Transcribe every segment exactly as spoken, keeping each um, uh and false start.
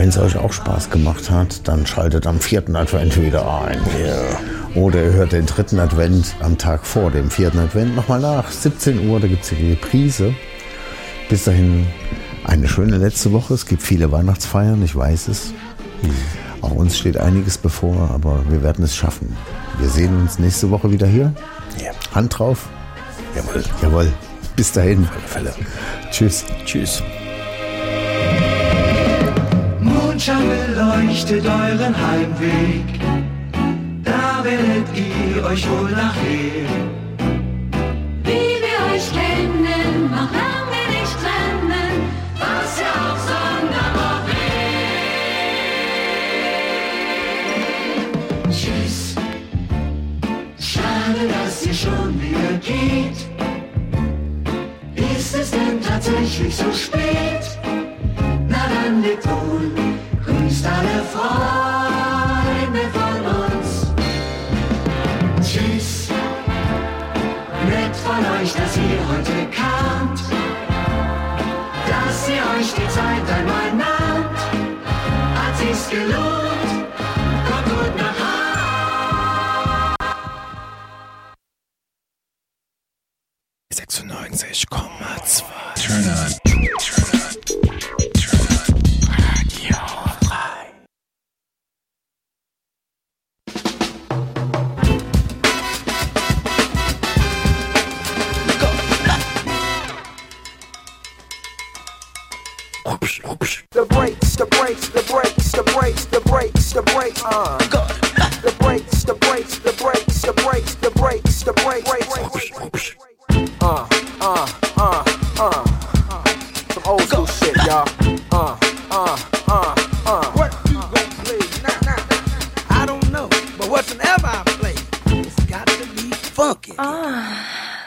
Wenn es euch auch Spaß gemacht hat, dann schaltet am vierten Advent wieder ein. Ja. Oder ihr hört den dritten Advent am Tag vor dem vierten Advent nochmal nach. siebzehn Uhr, da gibt es die Reprise. Bis dahin eine schöne letzte Woche. Es gibt viele Weihnachtsfeiern, ich weiß es. Mhm. Auch uns steht einiges bevor, aber wir werden es schaffen. Wir sehen uns nächste Woche wieder hier. Ja. Hand drauf. Jawohl. Jawohl. Bis dahin. Auf alle Fälle. Tschüss. Tschüss. Mondschein beleuchtet euren Heimweg, da werdet ihr euch wohl nachher. Wie wir euch kennen, noch lange nicht trennen, was ja auch sonderbar wäre. Tschüss, schade, dass ihr schon wieder geht. Ist es denn tatsächlich so spät? Na dann lebt wohl, grüßt alle Freunde von uns. Tschüss, nett von euch, dass ihr heute kamt, dass ihr euch die Zeit einmal nahmt. Hat sich's gelohnt, kommt gut nach Hause. sechsundneunzig Komma zwei Turn on. Turn on. The brakes, the brakes, the brakes, the brakes, the brakes, the brakes, uh. The brakes, the brakes, the brakes, the brakes, the brakes, the brakes. Uh, uh, uh, uh. Some old school shit, y'all. Uh, uh, uh, uh. What you gon' play? Nah, nah, nah. I don't know, but whatever I play, it's got to be funky. Ah.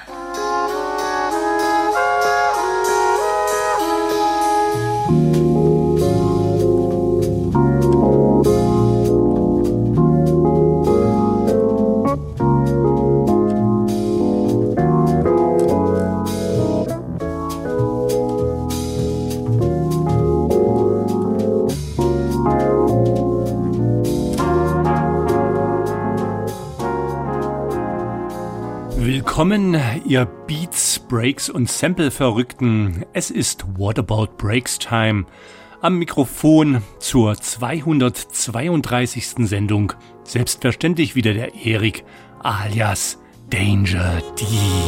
Willkommen, ihr Beats, Breaks und Sample-Verrückten. Es ist What About Breaks Time. Am Mikrofon zur zweihundertzweiunddreißigsten Sendung. Selbstverständlich wieder der Erik alias Danger D.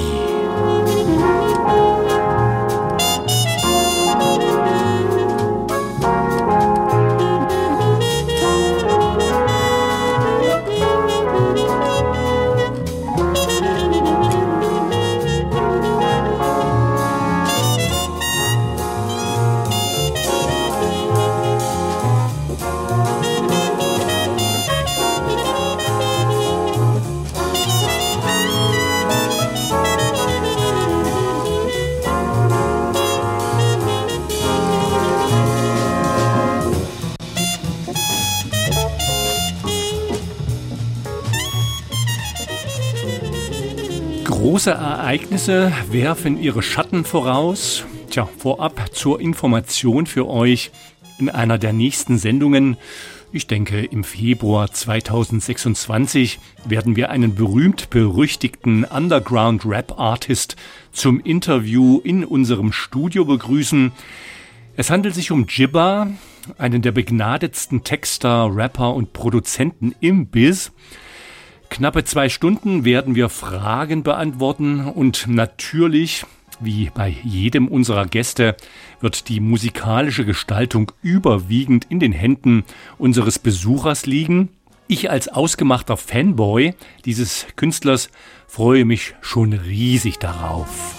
Große Ereignisse werfen ihre Schatten voraus. Tja, vorab zur Information für euch in einer der nächsten Sendungen. Ich denke, im Februar zweitausendsechsundzwanzig werden wir einen berühmt-berüchtigten Underground-Rap-Artist zum Interview in unserem Studio begrüßen. Es handelt sich um Jibba, einen der begnadetsten Texter, Rapper und Produzenten im Biz. Knappe zwei Stunden werden wir Fragen beantworten und natürlich, wie bei jedem unserer Gäste, wird die musikalische Gestaltung überwiegend in den Händen unseres Besuchers liegen. Ich als ausgemachter Fanboy dieses Künstlers freue mich schon riesig darauf.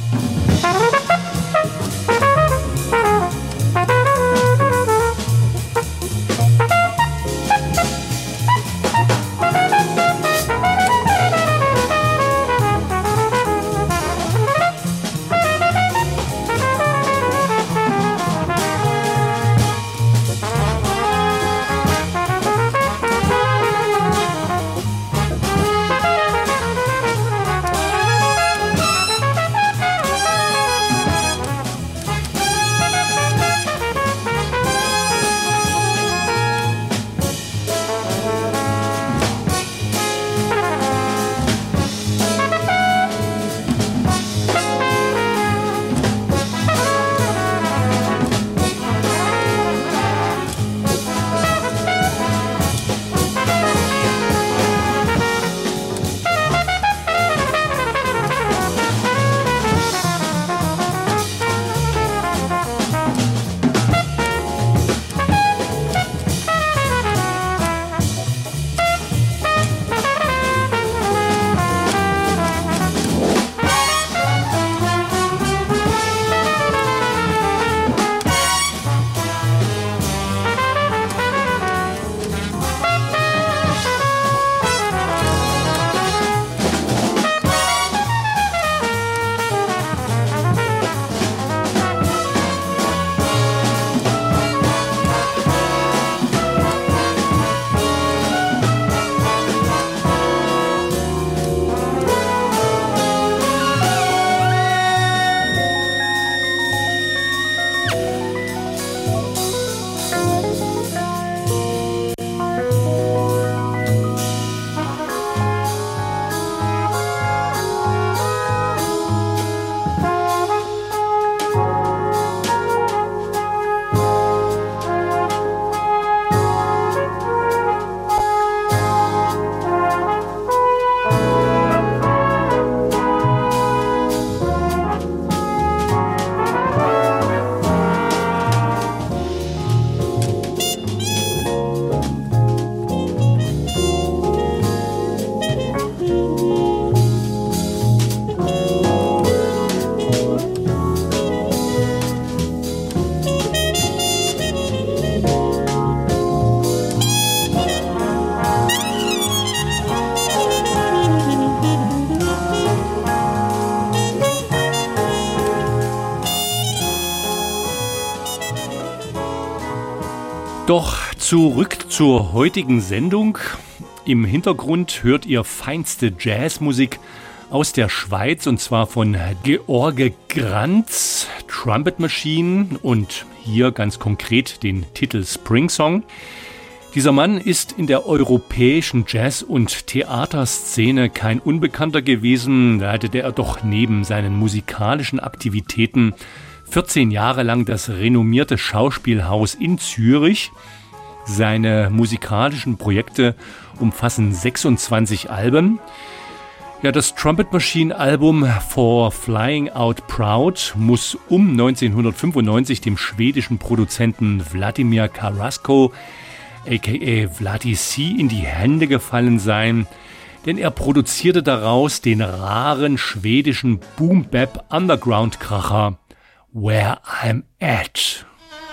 Doch zurück zur heutigen Sendung. Im Hintergrund hört ihr feinste Jazzmusik aus der Schweiz, und zwar von George Granz, Trumpet Machine, und hier ganz konkret den Titel Spring Song. Dieser Mann ist in der europäischen Jazz- und Theaterszene kein Unbekannter gewesen. Da hatte er doch neben seinen musikalischen Aktivitäten vierzehn Jahre lang das renommierte Schauspielhaus in Zürich. Seine musikalischen Projekte umfassen sechsundzwanzig Alben. Ja, das Trumpet Machine Album For Flying Out Proud muss um neunzehnhundertfünfundneunzig dem schwedischen Produzenten Vladimir Carrasco, aka Vladi C., in die Hände gefallen sein, denn er produzierte daraus den raren schwedischen Boom-Bap-Underground-Kracher Where I'm At.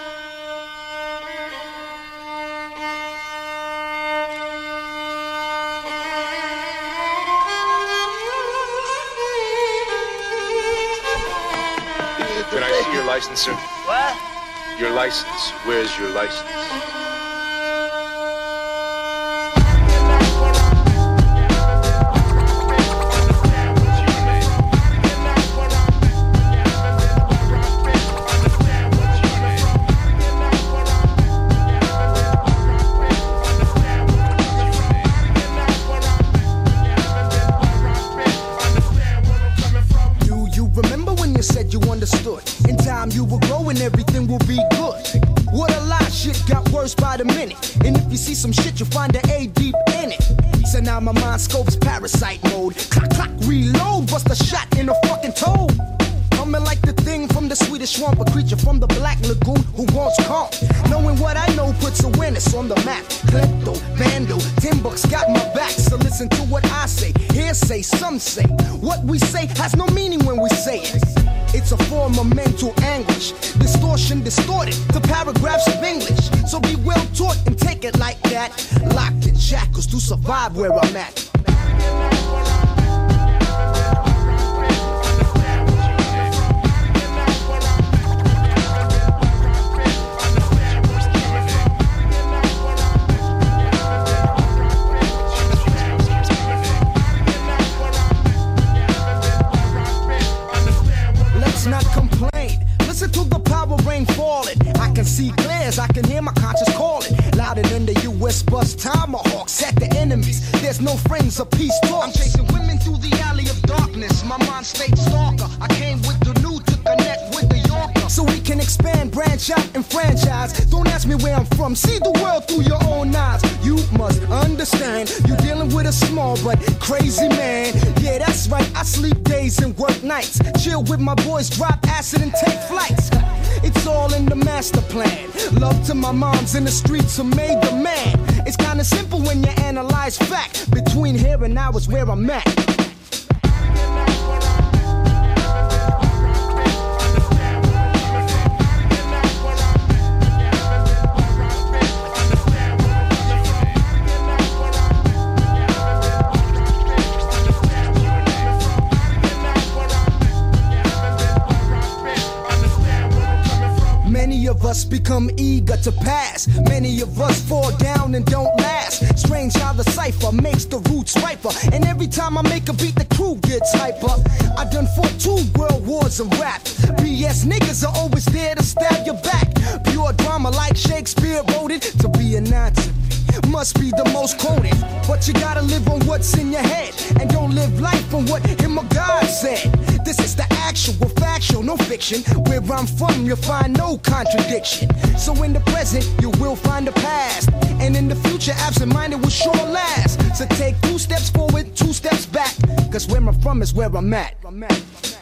Can I see your license, sir? What? Your license. Where's your license? In time you will grow and everything will be good. What a lie, shit got worse by the minute. And if you see some shit, you'll find the A deep in it. So now my mind scopes parasite mode. Clock, clock, reload, bust a shot in a fucking toe. Coming like the thing from the Swedish swamp, a creature from the Black Lagoon who wants calm. Knowing what I know puts awareness on the map. Klepto, Vandal, Timbuk's got my back. So listen to what I say, hearsay, some say. What we say has no meaning when we say it. It's a form of mental anguish, distortion distorted to paragraphs of English. So be well taught and take it like that. Locked in shackles to survive where I'm at. I can see glares, I can hear my conscience calling. Louder than the U S bus tomahawks at the enemies. There's no frames of peace talk. I'm chasing women through the alley of darkness. My mind stayed stalker. I came with the new to connect with the Yorker. So we can expand, branch out, and franchise. Don't ask me where I'm from. See the world through your own eyes. You must understand. You're dealing with a small but crazy man. Yeah, that's right. I sleep days and work nights. Chill with my boys, drop acid and take flights. It's all in the master plan. Love to my moms in the streets who made the man. It's kinda simple when you analyze fact. Between here and now is where I'm at. Many of us become eager to pass. Many of us fall down and don't last. Strange how the cipher makes the roots riper. And every time I make a beat, the crew gets hyper. I done fought two world wars of rap. B S niggas are always there to stab your back. Pure drama like Shakespeare wrote it. To be a Nazi must be the most quoted. But you gotta live on what's in your head. And don't live life on what him or God said. This is the actual, factual, no fiction. Where I'm from, you'll find no contradiction. So in the present, you will find the past. And in the future, absent-minded will sure last. So take two steps forward, two steps back. Cause where I'm from is where I'm at. I'm at.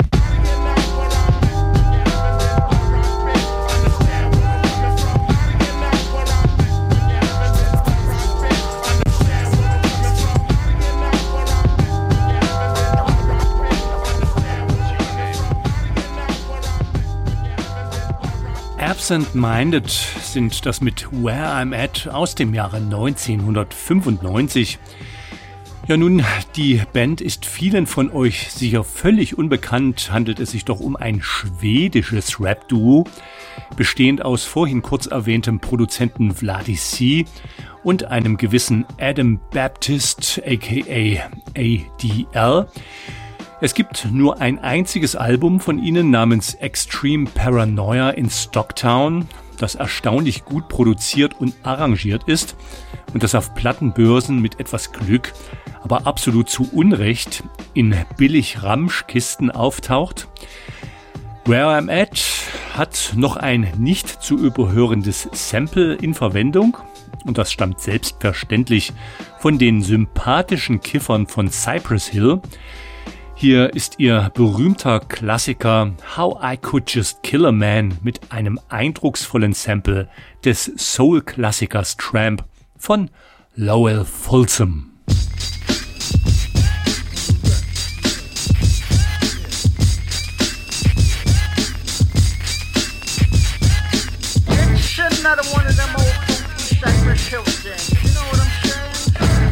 Absent-Minded sind das mit Where I'm At aus dem Jahre neunzehnhundertfünfundneunzig. Ja, nun, die Band ist vielen von euch sicher völlig unbekannt. Handelt es sich doch um ein schwedisches Rap-Duo, bestehend aus vorhin kurz erwähntem Produzenten Vladi C und einem gewissen Adam Baptist, aka A D L. Es gibt nur ein einziges Album von ihnen namens Extreme Paranoia in Stocktown, das erstaunlich gut produziert und arrangiert ist und das auf Plattenbörsen mit etwas Glück, aber absolut zu Unrecht, in Billig-Ramschkisten auftaucht. Where I'm At hat noch ein nicht zu überhörendes Sample in Verwendung und das stammt selbstverständlich von den sympathischen Kiffern von Cypress Hill. Hier ist ihr berühmter Klassiker How I Could Just Kill a Man mit einem eindrucksvollen Sample des Soul-Klassikers Tramp von Lowell Fulsom. Another one of them old funky Cypress Hill things, you know what I'm saying?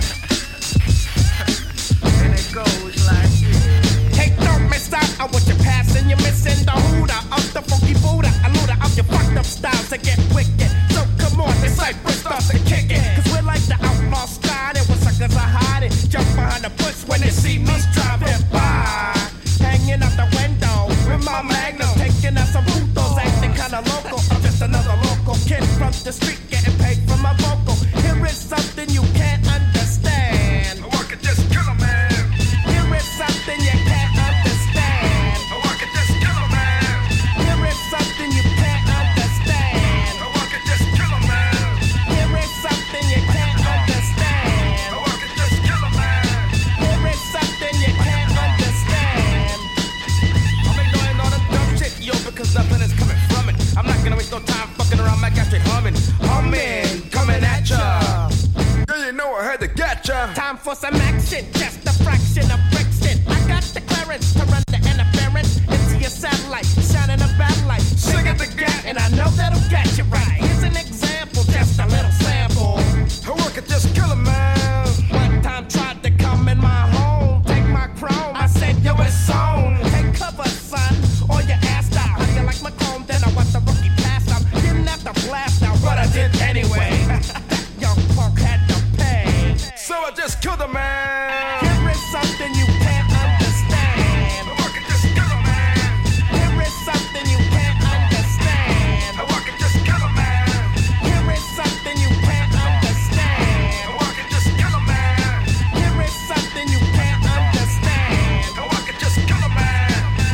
And it goes like this. Hey, don't miss out on what you're passing. You're missing the hooter of the funky Buddha, a looter of your fucked up styles to get wicked. So come on, the Cypress starts to kick it. Cause we're like the outlaw style, and when suckers are hiding, jump behind the bush when they see me driving by. Hanging out the window with my magnum, taking out some putos, acting kinda local. I'm just another local kid from the street getting paid for my vocal. Here is something you can't understand. Oh, I could just kill a man. Here is something you can't understand. Oh, I could just kill a man. Here is something you can't understand. Oh, I could just kill a man. Here is something you can't understand. Oh, I could just kill a man. Here is something you can't understand. I'm ignoring all the dumb shit, yo, because nothing is coming from it. I'm not gonna waste no time fucking around, my gas straight humming. Humming, coming at ya. Yeah, you know I had to get ya. Time for some action, just a fraction of friction. I got the clearance to run the interference into your satellite, shining a bad light. Sing it again, and I know that'll get you right. Here's an example, just a little sample. Oh, I could just kill a man. One time tried to come in my home, take my chrome. I said, yo, it's on. Take cover, son, or your ass down. How do you like my chrome? Then I want the rookie pass out. Didn't have to blast out, but I did anyway. That young punk had to pay. So I just killed a man. Here is something you can't understand. Oh, I could just kill a man. Here is something you can't understand. Oh, I could just kill a man. Here is something you can't understand. Oh, I could just kill a man. Here is something you can't understand. Oh, I could just kill a man.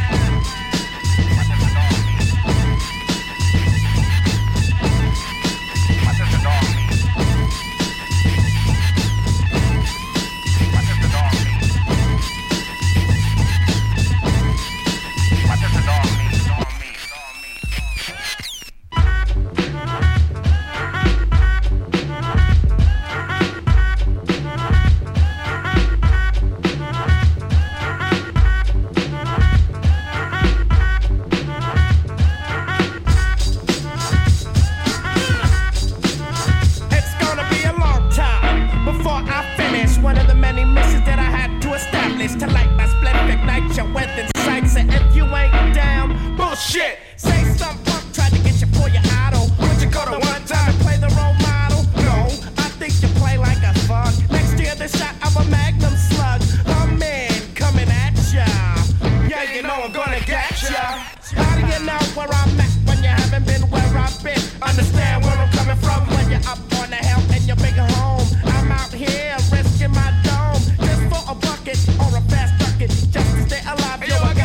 It's gonna be a long time before I finish one of the many missions that I had to establish to light my splendid ignite your weapon sights. And if you ain't down, bullshit. Say some punk tried to get you for your idol. Would you go to one time and play the role model? No, I think you play like a thug. Next year the shot of a magnum slug. I'm in, coming at ya. Yeah, you know I'm gonna get ya. How do you know where I'm at when you haven't been where I've been? Understand where I'm coming from when you're up on the hill in your big home. I'm out here risking my dome just for a bucket or a fast bucket just to stay alive. Yo, I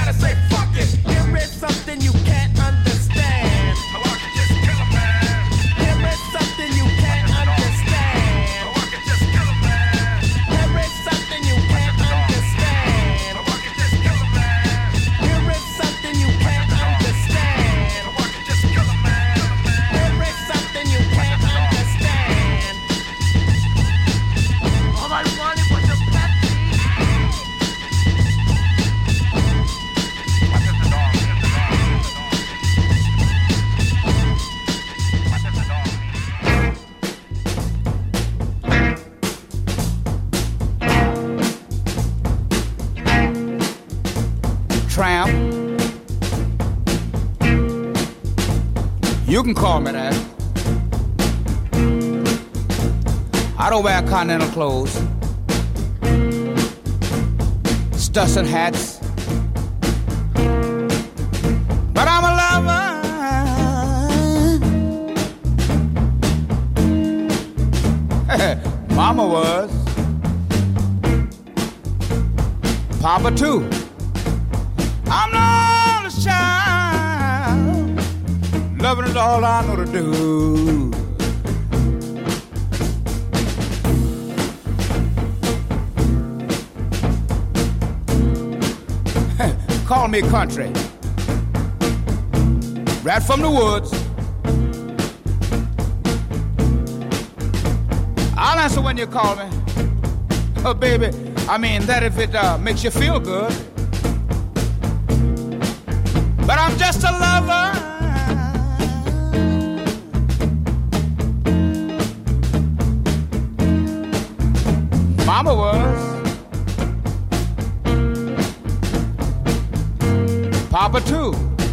You can call me that. I don't wear continental clothes, studs and hats, but I'm a lover. Mama was, Papa too. I'm not a child. Loving is all I know to do. Call me country. Right from the woods. I'll answer when you call me. Oh, baby, I mean that if it uh, makes you feel good. But I'm just a lover. Mama was. Papa too.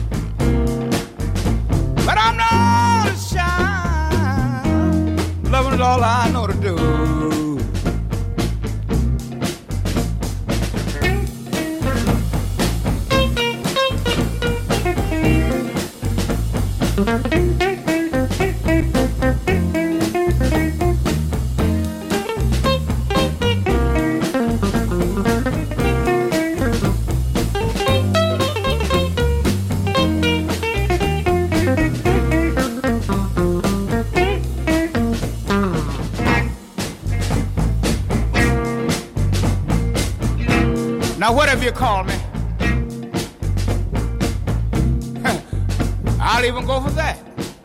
But I'm not a child. Loving is all I know to do. Now, whatever you call me, I'll even go for that.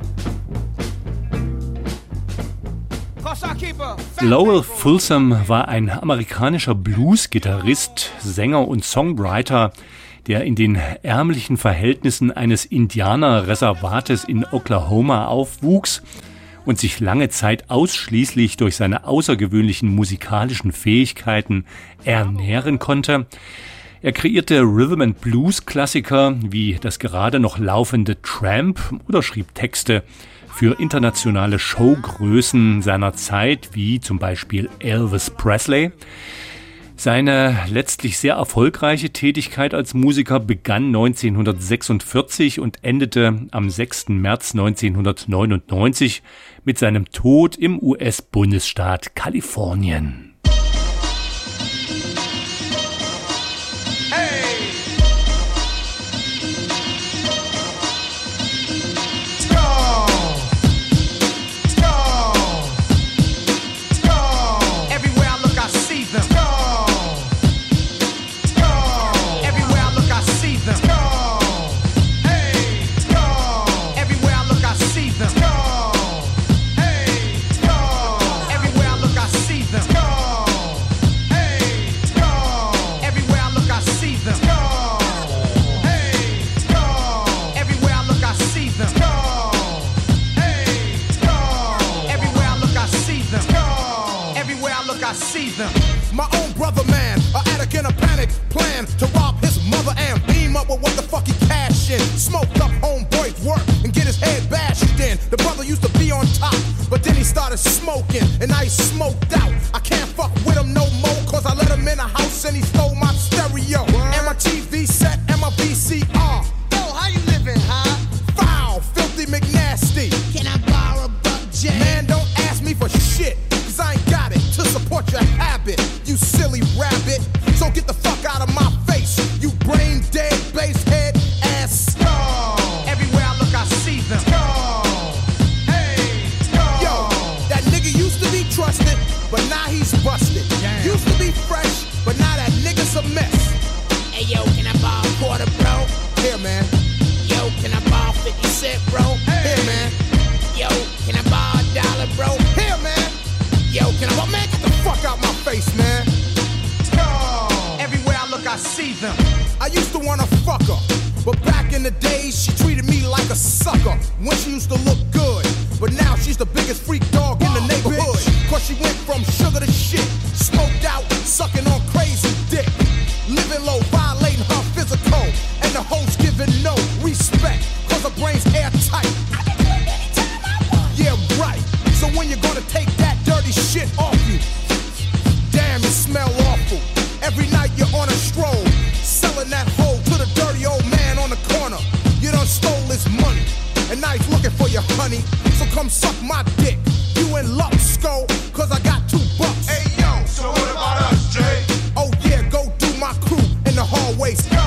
Lowell Fulsom war ein amerikanischer Blues-Gitarrist, Sänger und Songwriter, der in den ärmlichen Verhältnissen eines Indianerreservates in Oklahoma aufwuchs und sich lange Zeit ausschließlich durch seine außergewöhnlichen musikalischen Fähigkeiten ernähren konnte. Er kreierte Rhythm and Blues Klassiker wie das gerade noch laufende Tramp oder schrieb Texte für internationale Showgrößen seiner Zeit, wie zum Beispiel Elvis Presley. Seine letztlich sehr erfolgreiche Tätigkeit als Musiker begann neunzehnhundertsechsundvierzig und endete am sechsten März neunzehnhundertneunundneunzig mit seinem Tod im U S-Bundesstaat Kalifornien. My own brother, man, a addict in a panic plan to rob his mother and beam up with what the fuck he cash in. Smoked up homeboy's work and get his head bashed in. The brother used to be on top, but then he started smoking and now he's smoked out. I can't fuck with him no more, cause I let him in the house and he stole my stereo. Word. And my T V set and my V C R. Yo, how you living, huh? Foul, filthy McNasty. Can I borrow a buck, Jay? Man, don't ask me for shit, cause I ain't got it to support your habit, you silly rabbit. So get the fuck out of my face, you brain dead, bass head, ass. Yo. Everywhere I look, I see them. Yo. Hey. Yo. Yo, that nigga used to be trusted, but now he's busted. Damn. Used to be fresh, but now that nigga's a mess. Hey yo, can I borrow a quarter, bro? Here, man. Yo, can I borrow fifty cent, bro? Hey. Here, man. Yo, can I borrow a dollar, bro? Here, man. Yo, can I, oh man, get the fuck out my face, man. Yo. Everywhere I look, I see them. I used to wanna fuck her, but back in the days, she treated me like a sucker when she used to look good. But now she's the biggest freak dog in the neighborhood. Cause she went from sugar to shit, smoked out, sucking on crazy dick. Living low, violating her physical, and the host giving no respect, cause her brain's airtight. dirty shit off you. Damn, it smell awful. Every night you're on a stroll, selling that hoe to the dirty old man on the corner. You done stole his money, and now he's looking for your honey. So come suck my dick, you in luck, skull, cause I got two bucks. Hey yo, so what about us, Jay? Oh yeah, go do my crew in the hallways. Yo!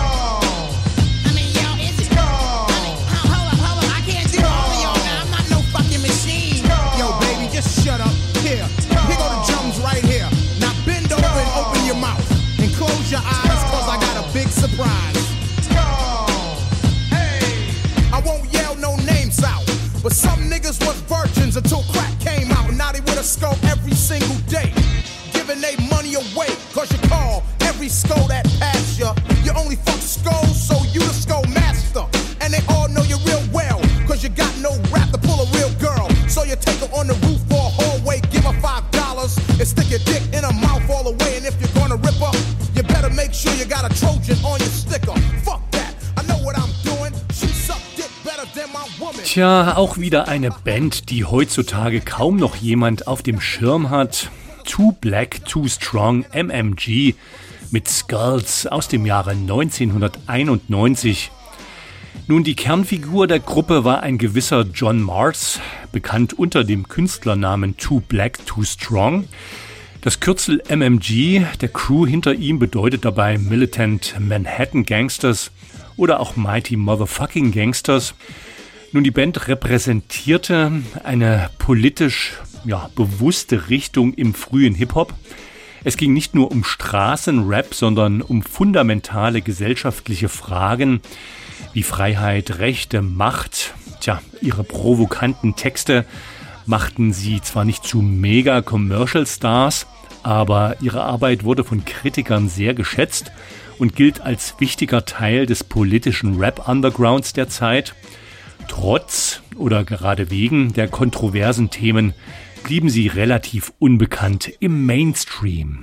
I mean, yo, is it? Yo! I mean, hold up, hold up, I can't do all of y'all now. I'm not no fucking machine. Yo, baby, just shut up. Here, here go the drums right here. Now bend over and open your mouth. And close your eyes, cause I got a big surprise. Yo! Hey! I won't yell no names out, but some niggas was virgins until crack came out. Now they with a skull every single day, giving they money away, cause you call every skull that pass ya. You only fuck skulls, so you the skull master. And they all know you real well, cause you got no rap to pull a real girl. So you take her on the roof or a hallway, give her five dollars, and stick your dick in her mouth all the way. And if you're gonna rip her, you better make sure you got a Trojan on your sticker. Fuck that, I know what I'm doing. She suck dick better than my woman. Tja, auch wieder eine Band, die heutzutage kaum noch jemand auf dem Schirm hat. Too Black, Too Strong, M M G mit Skulls aus dem Jahre neunzehnhunderteinundneunzig. Nun, die Kernfigur der Gruppe war ein gewisser John Mars, bekannt unter dem Künstlernamen Too Black, Too Strong. Das Kürzel M M G der Crew hinter ihm bedeutet dabei Militant Manhattan Gangsters oder auch Mighty Motherfucking Gangsters. Nun, die Band repräsentierte eine politisch ja, bewusste Richtung im frühen Hip-Hop. Es ging nicht nur um Straßenrap, sondern um fundamentale gesellschaftliche Fragen wie Freiheit, Rechte, Macht. Tja, ihre provokanten Texte machten sie zwar nicht zu Mega-Commercial-Stars, aber ihre Arbeit wurde von Kritikern sehr geschätzt und gilt als wichtiger Teil des politischen Rap-Undergrounds der Zeit. Trotz oder gerade wegen der kontroversen Themen blieben sie relativ unbekannt im Mainstream.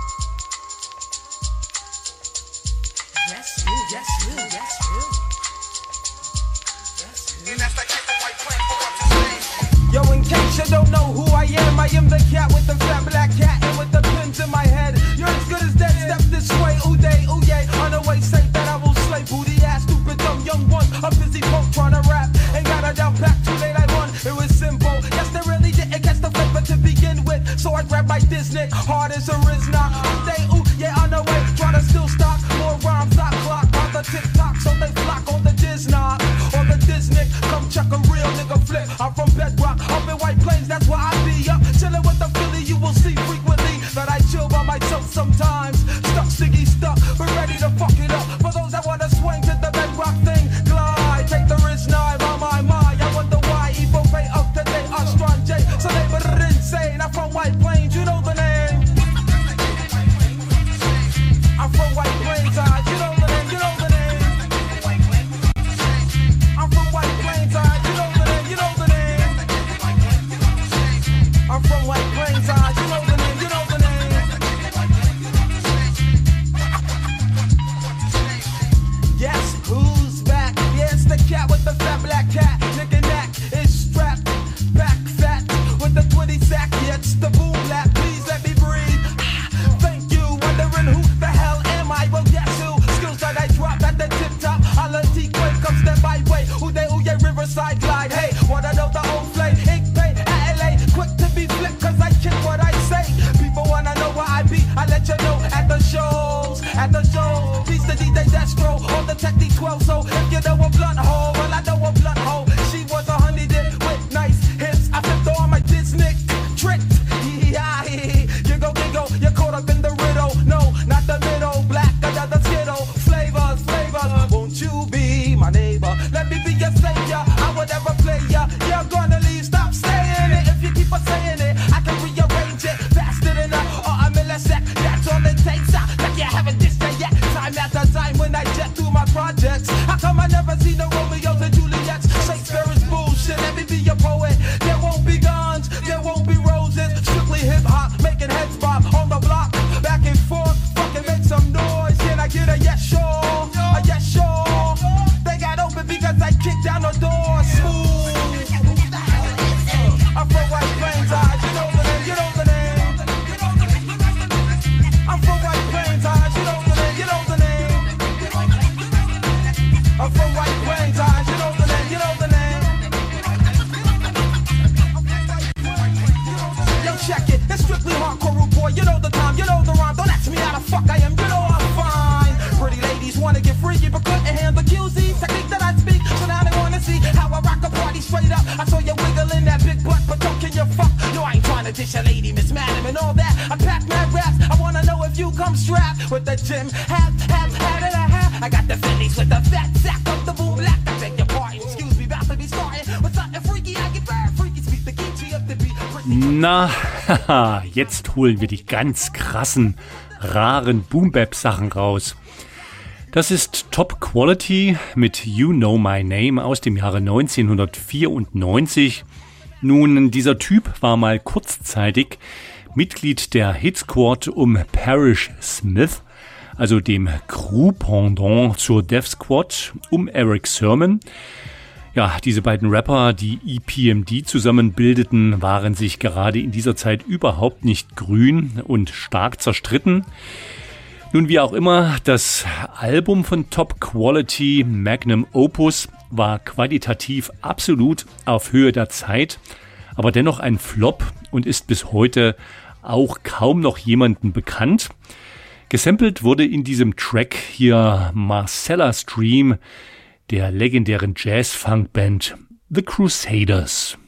Yo, in case you don't know who I am, I am the cat with the fat black cat and with the pins in my head. You're as good as dead, step this way, ooh day, ooh yay. On the way, say that I will slay booty ass, stupid dumb young one. A busy punk trying to rap, ain't got a down back too late I won. It was simple, yes they really didn't catch the flavor to begin with. So I grabbed my Disney, hard as a Rizna. Ooh day, ooh yeah, on the way, trying to still stock more rhymes, not clock on the TikTok, so they flock on the Disney, on the Disney. Come check a real nigga flip. I'm from Bedrock, up in White Plains, that's where I be up. Chillin' with the Philly, you will see frequently that I chill by myself sometimes. Stuck, sticky, stuck, but ready to fuck it up. For those that wanna swing to the Bedrock thing, glide, take the risk, nine, my, my, my. I wonder why, Evo pay up today, Astron J. So they were insane, I'm from White Plains, you know the name. I'm from White Plains. check it. It's strictly hardcore, rude boy. You know the time, you know the rhyme. Don't ask me how the fuck I am. You know I'm fine. Pretty ladies wanna get freaky, but couldn't handle the Q Z technique that I speak. So now they wanna see how I rock a party straight up. I saw you wiggling that big butt, but don't can you fuck? No, I ain't trying to dish a lady, Miss Madam, and all that. I pack mad raps. I wanna know if you come strapped with the gym hat, hat, hat, and a hat. I got the Phillies with the fat sack of the boom black. I beg your pardon, excuse me, about to be starting with something freaky. I get very freaky, speak the key of the beat. Na, haha, jetzt holen wir die ganz krassen, raren Boom-Bap-Sachen raus. Das ist Top Quality mit You Know My Name aus dem Jahre neunzehnhundertvierundneunzig. Nun, dieser Typ war mal kurzzeitig Mitglied der Hit Squad um Parrish Smith, also dem Crew-Pendant zur Def Squad um Eric Sermon. Ja, diese beiden Rapper, die E P M D zusammen bildeten, waren sich gerade in dieser Zeit überhaupt nicht grün und stark zerstritten. Nun, wie auch immer, das Album von Top Quality, Magnum Opus, war qualitativ absolut auf Höhe der Zeit, aber dennoch ein Flop und ist bis heute auch kaum noch jemandem bekannt. Gesampelt wurde in diesem Track hier Marcella Stream der legendären Jazz-Funk-Band The Crusaders.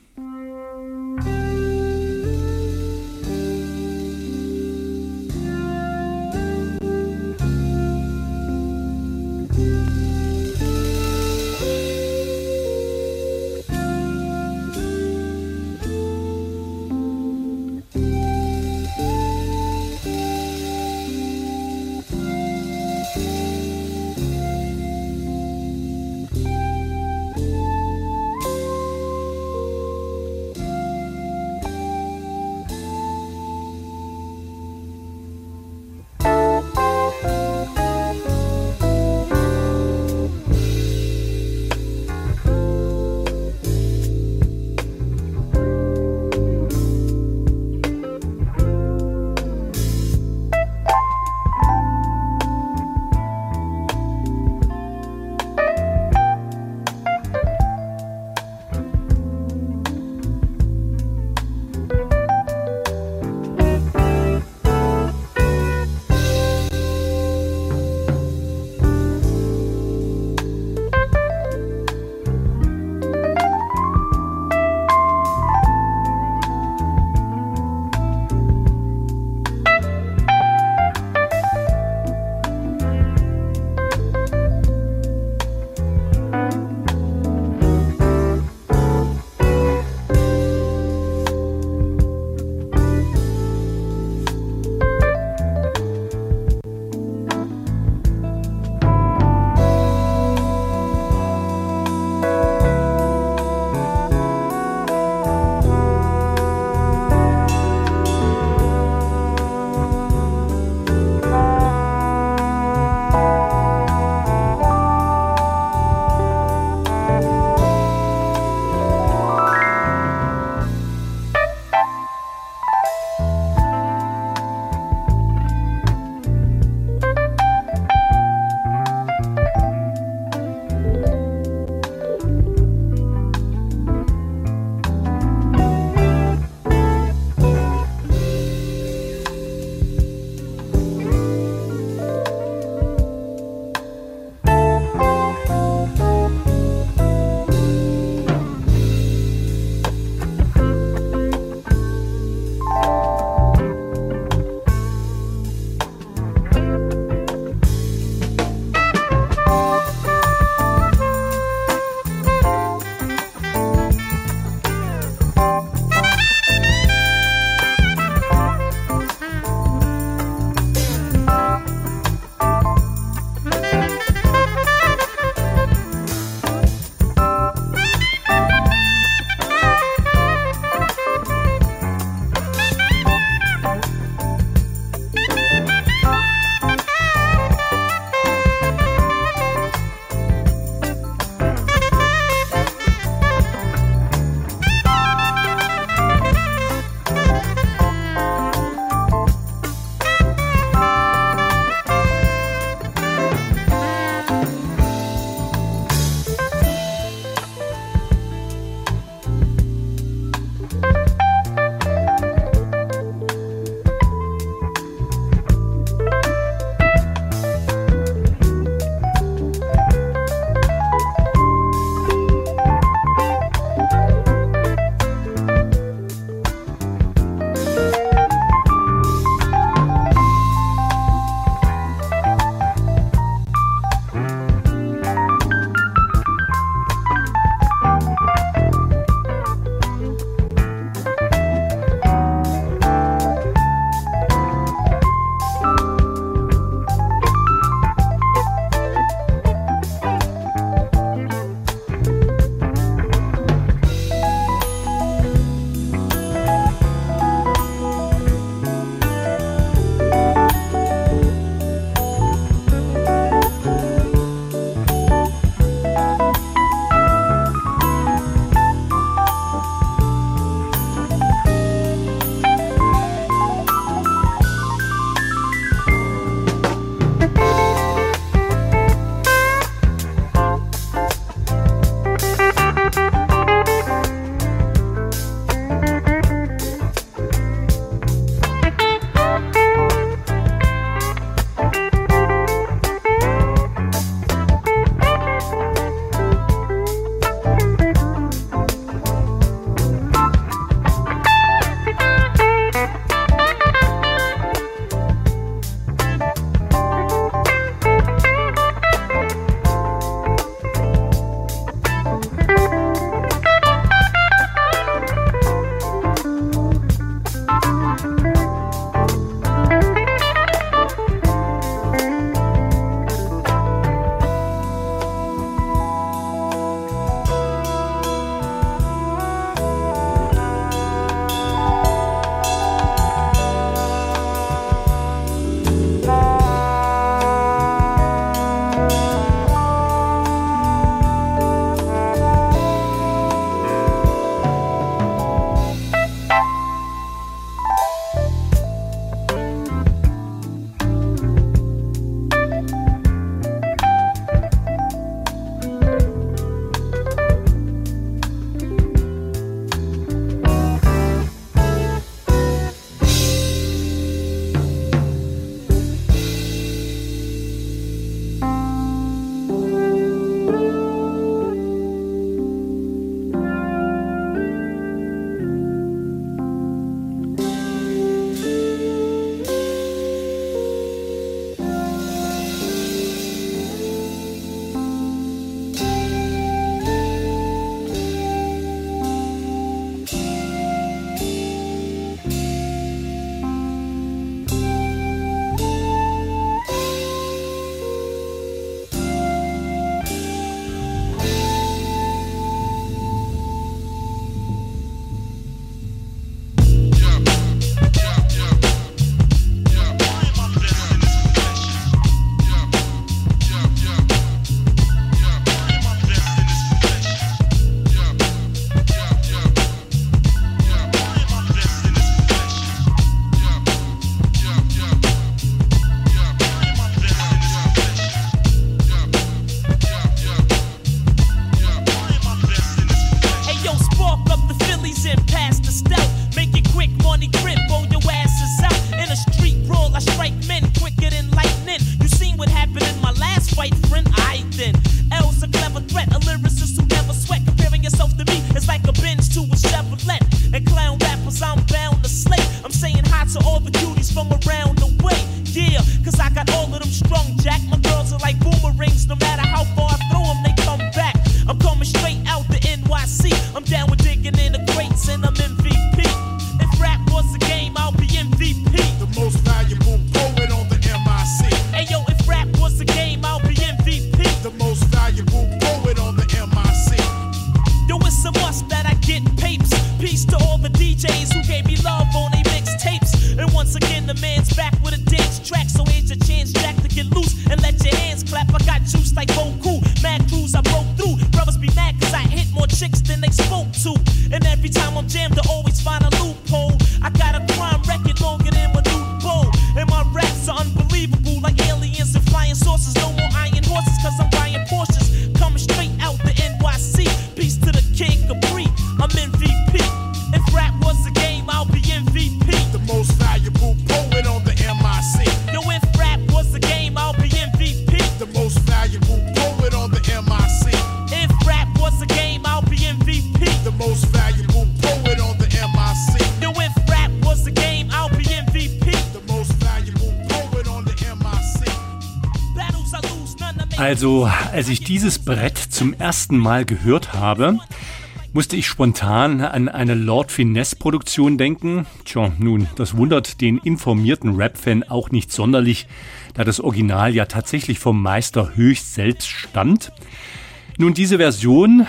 out to all the cuties from around the way. Yeah, cause I got all of them strung, Jack. My girls are like boomerangs, no matter how far I throw them, they come back. I'm coming straight out the N Y C. I'm down with digging in the crates and I'm M V P. If rap was a game, I'll be M V P. The most valuable poet on the M I C. Hey yo, if rap was a game, I'll be M V P. The most valuable poet on the M I C. Yo, it's a must that I get papes. Peace to all the D Js who gave me love on they mixtapes. And once again, the man's back with a dance track. So here's your chance, Jack, to get loose and let your hands clap. I got juice like Goku, mad crews I broke through. Brothers be mad cause I hit more chicks than they spoke to. And every time I'm jammed, I always find a loophole. I got a crime record longer than my new bowl. And my raps are unbelievable, like aliens and flying saucers. No more iron horses cause I'm buying Porsches. Coming straight out the N Y C. Peace to the King Capri, I'm M V P. If rap was a game, I'll be M V P. The most valuable poet on the M I C. Yo, if rap was a game, I'll be M V P. The most valuable poet on the M I C. If rap was a game, I'll be M V P. The most valuable poet on the M I C. Yo, if rap was a game, I'll be M V P. The most valuable poet on the M I C. Battles I lose, none of me. Also, als ich dieses Brett zum ersten Mal gehört habe, musste ich spontan an eine Lord Finesse-Produktion denken. Tja, nun, das wundert den informierten Rap-Fan auch nicht sonderlich, da das Original ja tatsächlich vom Meister höchst selbst stammt. Nun, diese Version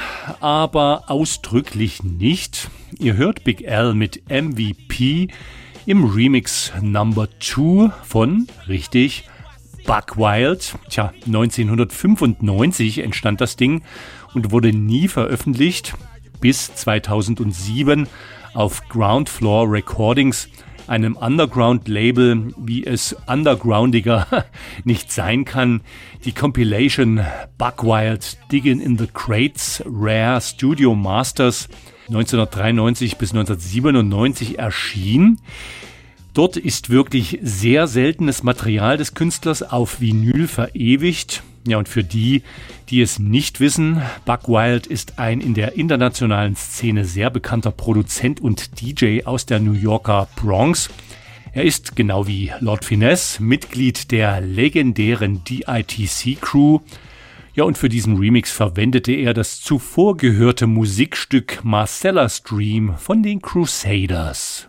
aber ausdrücklich nicht. Ihr hört Big L mit M V P im Remix Number two von, richtig, Buck Wild. Tja, neunzehnhundertfünfundneunzig entstand das Ding und wurde nie veröffentlicht, bis zweitausendsieben auf Ground Floor Recordings, einem Underground-Label, wie es undergroundiger nicht sein kann. Die Compilation Buck Wild Diggin' in the Crates Rare Studio Masters neunzehnhundertdreiundneunzig bis neunzehnhundertsiebenundneunzig erschien. Dort ist wirklich sehr seltenes Material des Künstlers auf Vinyl verewigt. Ja, und für die, die es nicht wissen, Buck Wild ist ein in der internationalen Szene sehr bekannter Produzent und D J aus der New Yorker Bronx. Er ist, genau wie Lord Finesse, Mitglied der legendären D I T C-Crew. Ja, und für diesen Remix verwendete er das zuvor gehörte Musikstück Marcella's Dream von den Crusaders.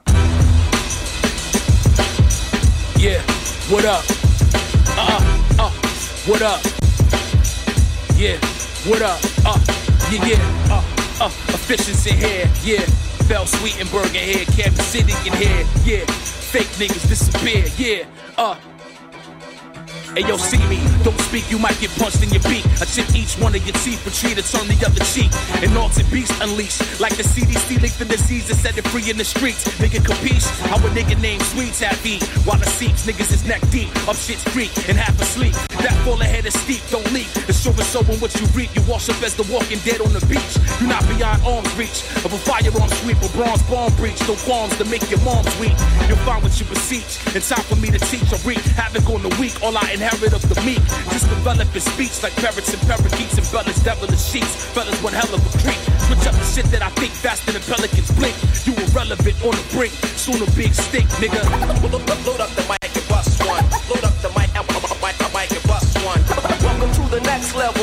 Yeah, what up? Uh, uh, what up? Yeah, what up? Uh, yeah, yeah, uh, uh, efficiency here, yeah. Bell Sweetenberg in here, Kansas City in here, yeah. Fake niggas disappear, yeah, uh. Hey yo, see me, don't speak, you might get punched in your beak. I chip each one of your teeth, retreat to turn the other cheek. An altered beast unleashed, like the C D C licked the disease that set it free in the streets. Nigga capiche, how a nigga named Sweets have eat. While the seeps, niggas is neck deep, up shit's creek, and half asleep. That fall ahead is steep, don't leak. It's sure and so when what you reap, you wash up as the walking dead on the beach. You're not beyond arm's reach of a firearm sweep, a bronze bomb breach. No qualms to make your mom's weak. You'll find what you beseech, in time for me to teach or wreak havoc on the weak. All I inherit of the meek, just developing speech like parrots and parakeets and bellas, devilish sheets. Fellas, one hell of a creep. Switch up the shit that I think faster than pelicans blink. You irrelevant on the brink, soon a big stink, nigga. Load up the mic and bust one. Load up the mic, mic, mic and bust one. Welcome to the next level.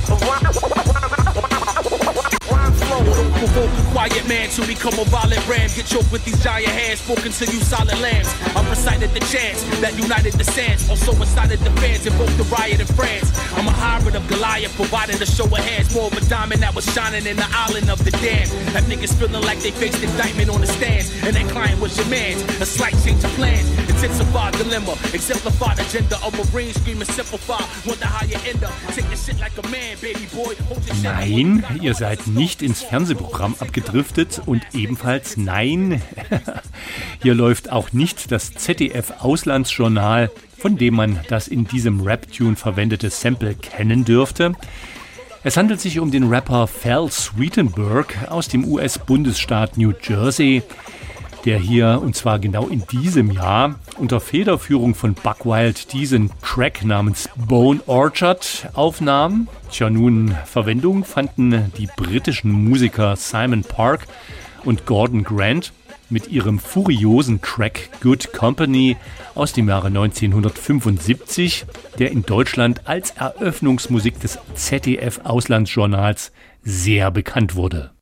Provoke a quiet man to become a violent ram. Get choked with these giant hands, spoken to you silent lambs. I recited the chants that united the sands. Also incited the fans, invoked the riot in France. I'm a hybrid of Goliath, providing a show of hands. More of a diamond that was shining in the island of the damned. Have niggas feeling like they faced indictment on the stands, and that client was your man's. A slight change of plans, intensified dilemma. Exemplified agenda of Marine screaming simplify. Wonder how you end up. Take the shit like a man, baby boy. Nein, ihr seid nicht ins Fernsehprogramm abgedriftet und ebenfalls nein, hier läuft auch nicht das Z D F-Auslandsjournal, von dem man das in diesem Rap-Tune verwendete Sample kennen dürfte. Es handelt sich um den Rapper Val Sweetenberg aus dem U S-Bundesstaat New Jersey, der hier, und zwar genau in diesem Jahr, unter Federführung von Buck Wild diesen Track namens Bone Orchard aufnahm. Tja, nun, Verwendung fanden die britischen Musiker Simon Park und Gordon Grant. mit ihrem furiosen Track Good Company aus dem Jahre neunzehnhundertfünfundsiebzig, der in Deutschland als Eröffnungsmusik des Z D F-Auslandsjournals sehr bekannt wurde.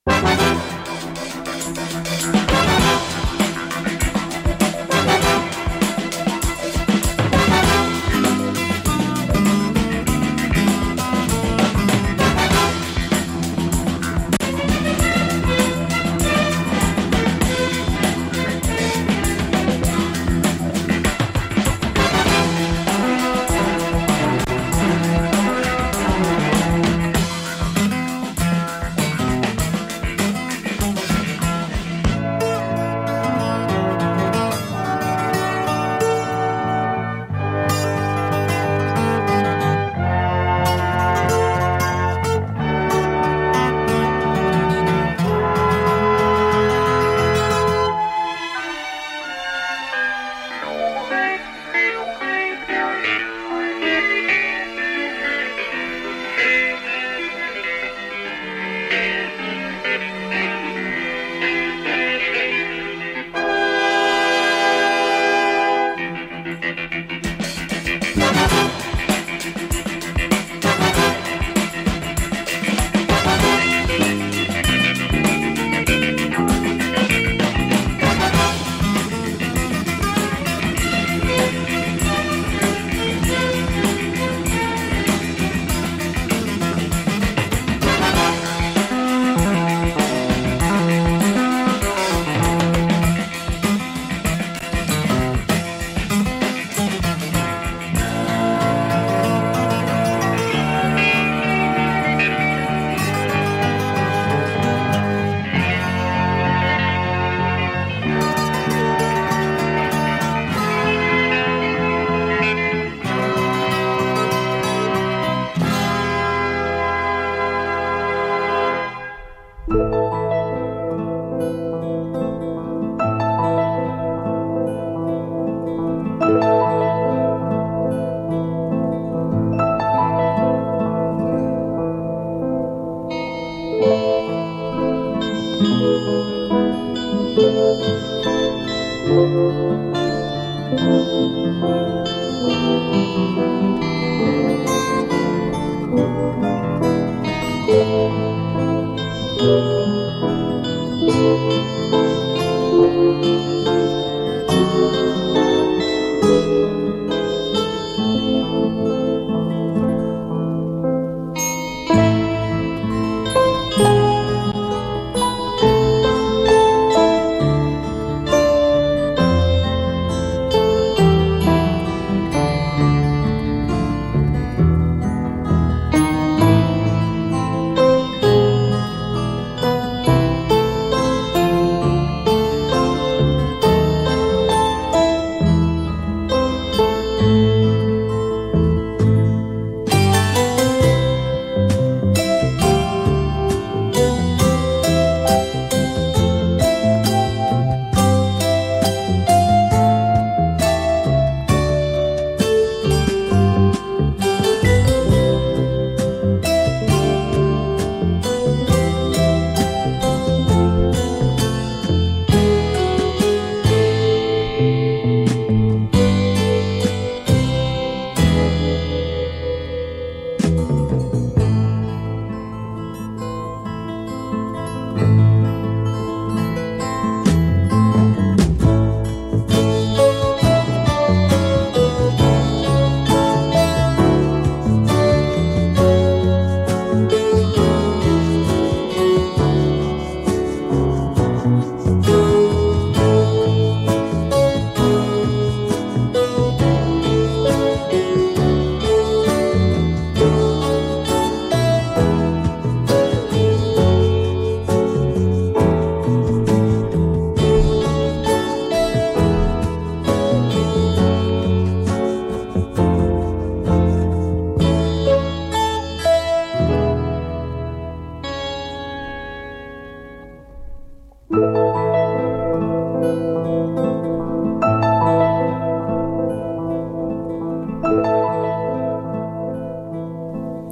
Thank you.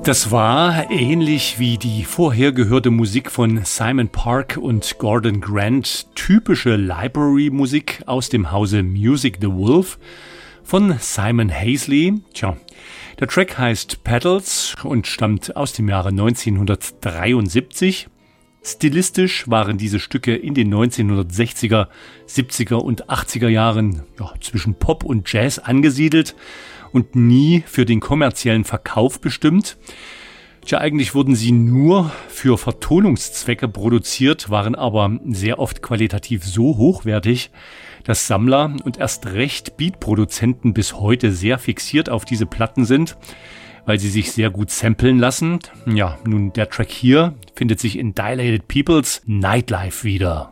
Das war ähnlich wie die vorher gehörte Musik von Simon Park und Gordon Grant, typische Library-Musik aus dem Hause Music the Wolf von Simon Hazley. Tja, der Track heißt Petals und stammt aus dem Jahre neunzehnhundertdreiundsiebzig. Stilistisch waren diese Stücke in den neunzehnhundertsechziger, siebziger und achtziger Jahren ja, zwischen Pop und Jazz angesiedelt und nie für den kommerziellen Verkauf bestimmt. Tja, eigentlich wurden sie nur für Vertonungszwecke produziert, waren aber sehr oft qualitativ so hochwertig, dass Sammler und erst recht Beatproduzenten bis heute sehr fixiert auf diese Platten sind, weil sie sich sehr gut samplen lassen. Ja, nun der Track hier findet sich in Dilated Peoples Nightlife wieder.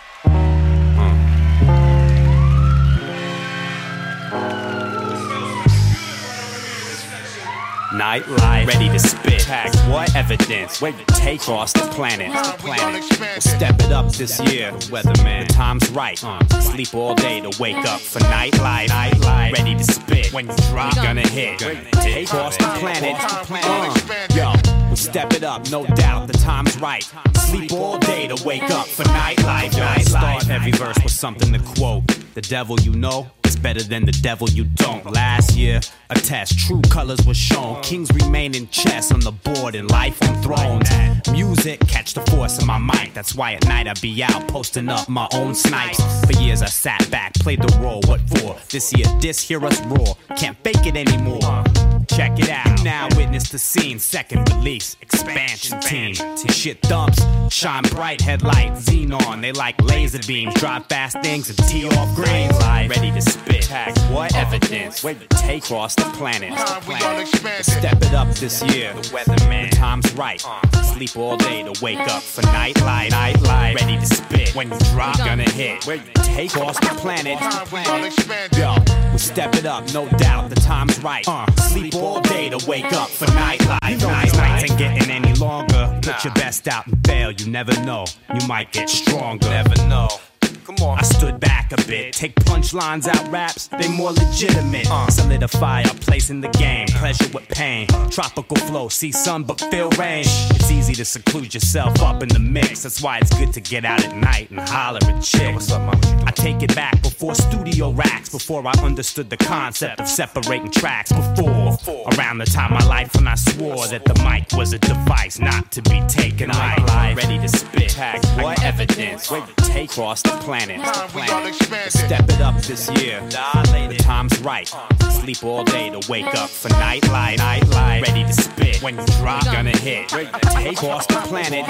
Nightlife, ready to spit. Pack what evidence? Where you take across the planet. planet. We'll step it up this year. Weatherman, the time's right. Uh, sleep all day to wake up for nightlife. Nightlife, ready to spit. When you drop, we're gonna hit. Take across the planet. Uh, yo, we'll step it up, no doubt. The time's right. Sleep all day to wake up for nightlife. Nightlife. Start every verse with something to quote. The devil you know is better than the devil you don't. Last year, a test, true colors were shown. Kings remain in chess on the board and life on thrones. Music, catch the force of my mic. That's why at night I be out posting up my own snipes. For years I sat back, played the role. What for? This year, this hear us roar. Can't fake it anymore. Check it out. Now witness the scene. Second release, expansion team. Shit thumps, shine bright headlight, xenon. They like laser beams, drive fast things and tee off green. Ready to spit. Tag what evidence? Where you take across the planet. planet. Step it up this year. The weatherman, the time's right. Sleep all day to wake up for nightlife. Nightlife, ready to spit. When you drop, gonna hit. Where you take across the planet. planet. Yo, we step it up, no doubt. The time's right. Uh, sleep all day to wake up for nightlife. You know these nights ain't getting any longer. Put your best out and fail. You never know. You might get stronger. Never know. Come on. I stood back a bit. Take punchlines out raps, they more legitimate. Uh. Solidify our place in the game. Pleasure with pain. Tropical flow, see sun but feel rain. It's easy to seclude yourself up in the mix. That's why it's good to get out at night and holler at chicks. I take it back before studio racks. Before I understood the concept of separating tracks. Before, around the time of my life when I swore that the mic was a device not to be taken light. Ready to spit. Tag what evidence? Where you take across the planet. planet. Step it up this year. The time's right. Sleep all day to wake up for nightlife. Nightlife, ready to spit. When you drop, gonna hit. Take across the planet.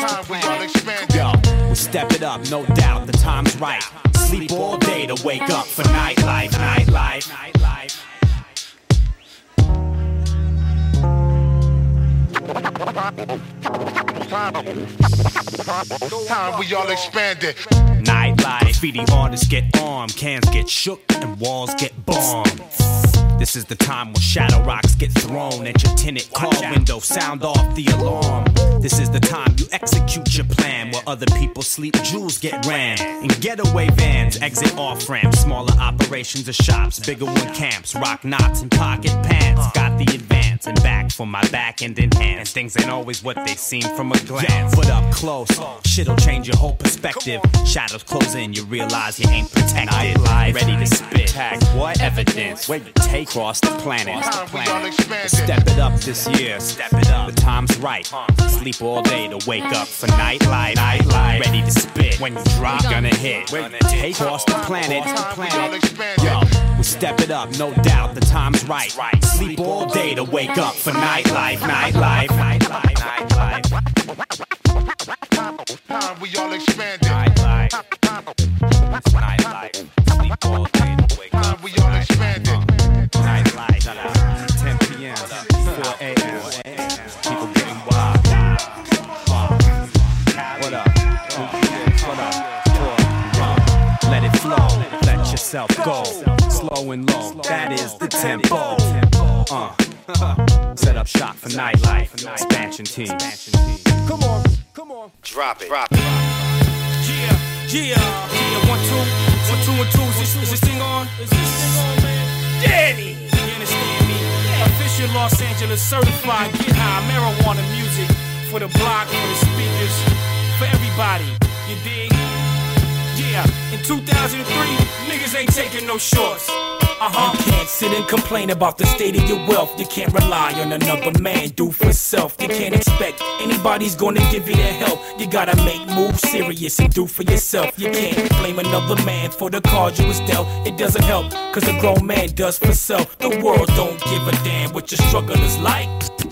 Yo, we step it up, no doubt. The time's right. Sleep all day to wake up for nightlife. Nightlife. Nightlife. Time we all expanded. Nightlife, graffiti artists get armed, cans get shook, and walls get bombed. This is the time when shadow rocks get thrown at your tinted car window, sound off the alarm. This is the time you execute your plan. Where other people sleep, jewels get ran. In getaway vans, exit off ramps. Smaller operations or shops, bigger one camps. Rock knots and pocket pants. Got the advance and back for my back and enhance. Things ain't always what they seem from a glance. But up close, shit'll change your whole perspective. Shadows close in, you realize you ain't protected. Nightlife, ready to spit. Tag what evidence? Where you take across the planet. planet. Step it up this year. Step it up. The time's right. Sleep all day to wake up for nightlife. Nightlife, ready to spit. When you drop, gonna hit. Take across the planet. planet. Yo, we step it up, no doubt. The time's right. Sleep all day to wake up for nightlife. Nightlife. Nightlife. Nightlife. Time we all expanded. Nightlife. Nightlife. Sleep all day to wake up. Time we all expanded. Nightlife, ten p.m., four a.m. People getting wild. What up? What up? Let it flow, let yourself go. Slow and low, that is the tempo. Uh, set up shop for nightlife, expansion team. Come on, come on, drop it, drop it. Yeah, yeah, yeah, one, two, one, two, and two. Is this, is this thing on? Is this thing on, man? Danny! You understand me? Official your Los Angeles certified get high marijuana music for the block, for the speakers, for everybody. You dig? Yeah, in two thousand three, niggas ain't taking no shorts. Uh-huh. You can't sit and complain about the state of your wealth. You can't rely on another man, do for self. You can't expect anybody's gonna give you their help. You gotta make moves serious and do for yourself. You can't blame another man for the cards you was dealt. It doesn't help, cause a grown man does for self. The world don't give a damn what your struggle is like.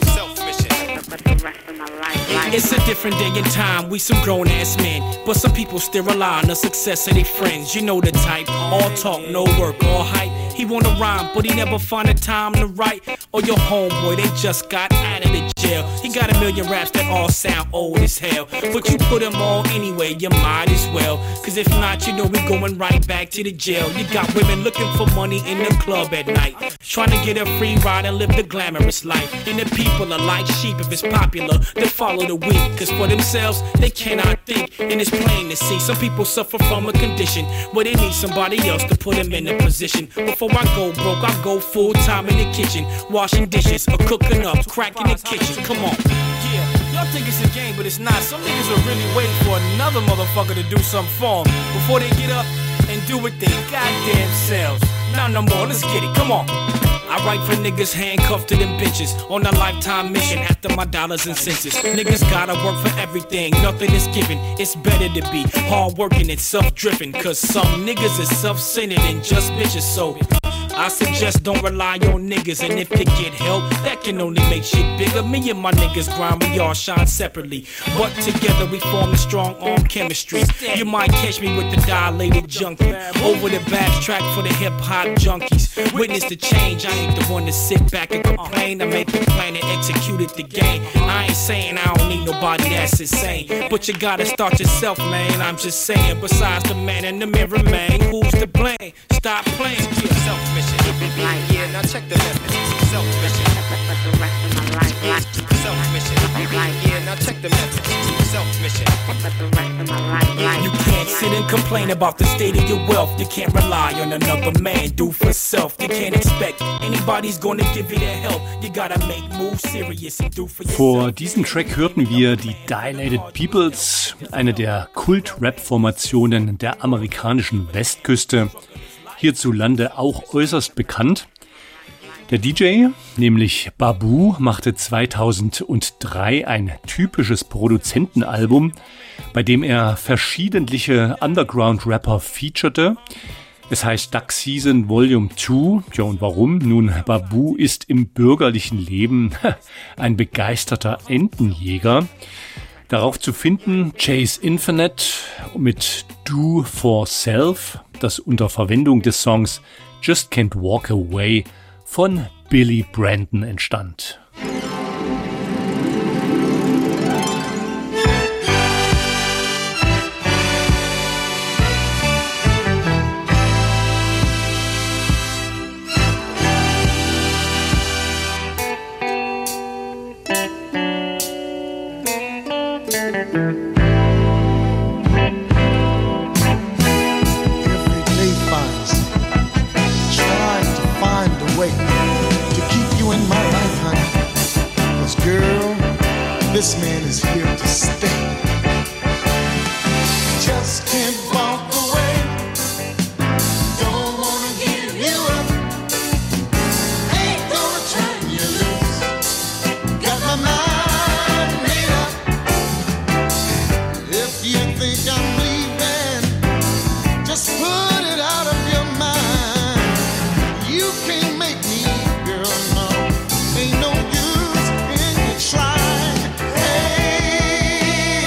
It's a different day and time, we some grown-ass men. But some people still rely on the success of their friends. You know the type, all talk, no work, all hype. He wanna rhyme, but he never find the time to write. Or your homeboy, they just got out of the jail. He got a million raps that all sound old as hell. But you put them all anyway, you might as well. Cause if not, you know we going right back to the jail. You got women looking for money in the club at night, trying to get a free ride and live the glamorous life. And the people are like sheep if it's popular, they follow the weak. Cause for themselves, they cannot think. And it's plain to see, some people suffer from a condition where they need somebody else to put them in a position. Before I go broke, I go full time in the kitchen, washing dishes or cooking up, cracking the kitchen. Come on. Yeah, y'all think it's a game, but it's not. Some niggas are really waiting for another motherfucker to do something for them before they get up and do what they goddamn selves. Not no more, let's get it, come on. I write for niggas handcuffed to them bitches on a lifetime mission after my dollars and cents. Niggas gotta work for everything, nothing is given. It's better to be hard working and self-driven, cause some niggas is self-centered and just bitches. So I suggest don't rely on niggas, and if you get help, that can only make shit bigger. Me and my niggas grind, we all shine separately, but together we form a strong arm chemistry. You might catch me with the dilated junkie over the backtrack for the hip hop junkies. Witness the change, I ain't the one to sit back and complain. I make the plan and execute it the game. I ain't saying I don't need nobody that's insane, but you gotta start yourself, man. I'm just saying, besides the man in the mirror, man, who's to blame? Stop playing, keep self-mission. Yeah, now check the message. Self-mission. Self-mission. Yeah, now check the message. Self-mission. You can't sit and complain about the state of your wealth. You can't rely on another man, do for self. You can't expect anybody's gonna give you their help. You gotta make moves serious and do for yourself. Vor diesem Track hörten wir die Dilated Peoples, eine der Kult-Rap-Formationen der amerikanischen Westküste, hierzulande auch äußerst bekannt. Der D J, nämlich Babu, machte zweitausenddrei ein typisches Produzentenalbum, bei dem er verschiedentliche Underground-Rapper featurete. Es heißt Duck Season Volume zwei. Ja, und warum? Nun, Babu ist im bürgerlichen Leben ein begeisterter Entenjäger. Darauf zu finden Chase Infinite mit Do For Self, das unter Verwendung des Songs Just Can't Walk Away von Billy Brandon entstand. This man is here to stay. Just can't walk away. Don't wanna give you up. Ain't gonna turn you loose. Got my mind made up. If you think I'm leaving, just put it out of your mind. You can't make me, girl, no. Ain't no use in you trying. Hey,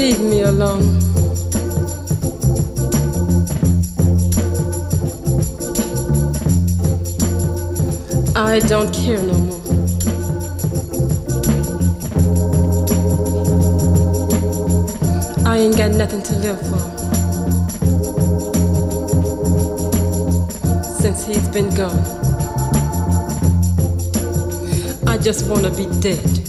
leave me alone. I don't care no more. I ain't got nothing to live for. Since he's been gone, I just wanna be dead.